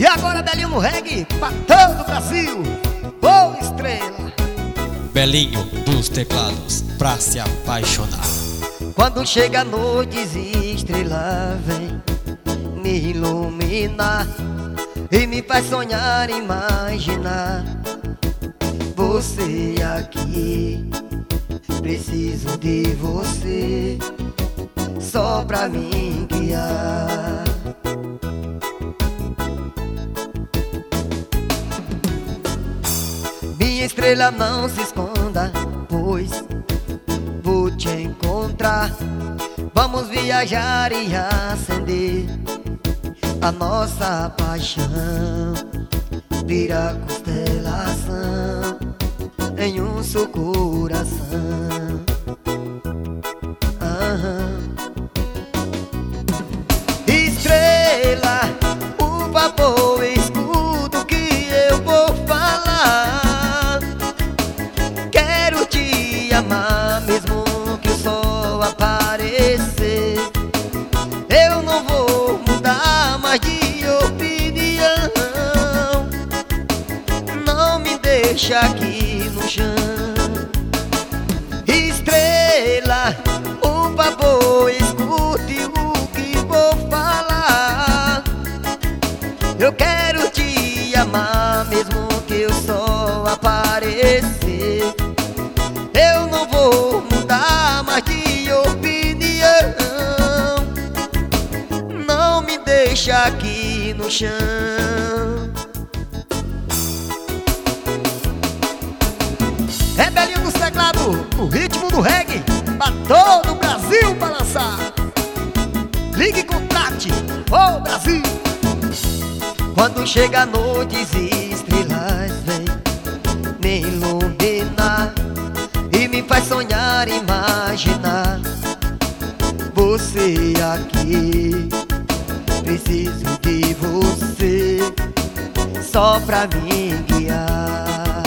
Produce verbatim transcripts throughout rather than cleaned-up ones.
E agora Belinho no reggae, pra todo o Brasil. Ô estrela, Belinho dos teclados, pra se apaixonar. quando chega a noite e estrela vem me iluminar e me faz sonhar, imaginar você aqui. Preciso de você só pra me guiar. Minha estrela, não se esconda, pois vou te encontrar. Vamos viajar e acender a nossa paixão. Vira constelação em um só coração. Aham. Estrela, por favor, escuta o que eu vou falar. Quero te amar mesmo que o sol aparecer. Eu não vou mudar mais de opinião. Não me deixa aqui no chão. Estrela, por favor, escute o que vou falar. Eu quero te amar mesmo que o sol aparecer. Eu não vou mudar mais de opinião. Não me deixa aqui no chão. É Belinho dos teclados, o ritmo do reggae, pra todo o Brasil balançar. Ligue e contate, ô Brasil. Quando chega a noite e estrelas vem me iluminar e me faz sonhar, imaginar você aqui. Preciso de você só pra me guiar.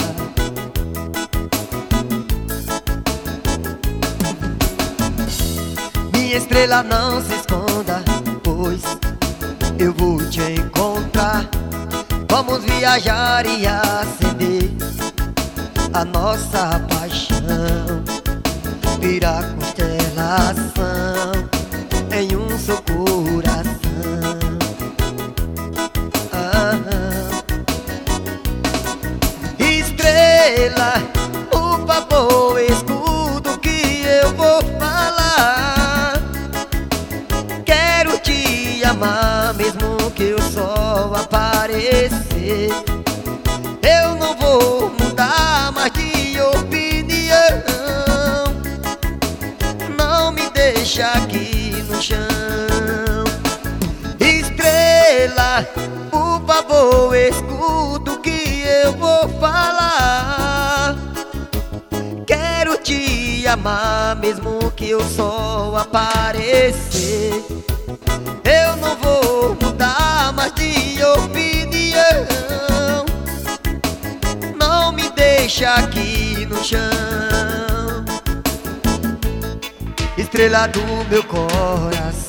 Minha estrela, não se esconda, pois eu vou te encontrar. Vamos viajar e acender a nossa paixão. Virar constelação em um só coração. Aham. Estrela, por favor, escuta o que eu vou falar. Quero te amar mesmo que o sol aparecer. Eu não vou mudar mais de opinião. Não me deixa aqui no chão. Estrela, por favor, escuta o que eu vou falar. Quero te amar mesmo que o sol aparecer. Eu não vou mudar mais de opinião. Não me deixa aqui no chão. Estrela do meu coração.